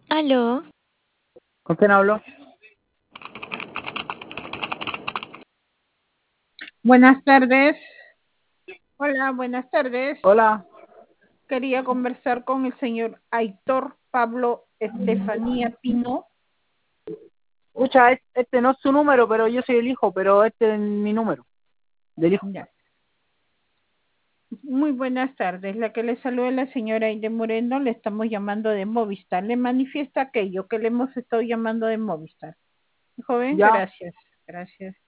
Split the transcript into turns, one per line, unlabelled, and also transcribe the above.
Aló,
¿Con quién hablo?
Buenas tardes. Hola, buenas tardes.
Hola.
Quería conversar con el señor Aitor Pablo Estefanía Pino.
Escucha, este no es su número, pero yo soy el hijo, pero este es mi número, del hijo.
Ya. Muy buenas tardes. La que le saluda es la señora Aide Moreno. Le estamos llamando de Movistar. Le manifiesta aquello que le hemos estado llamando de Movistar. Joven,
Ya,
gracias. Gracias.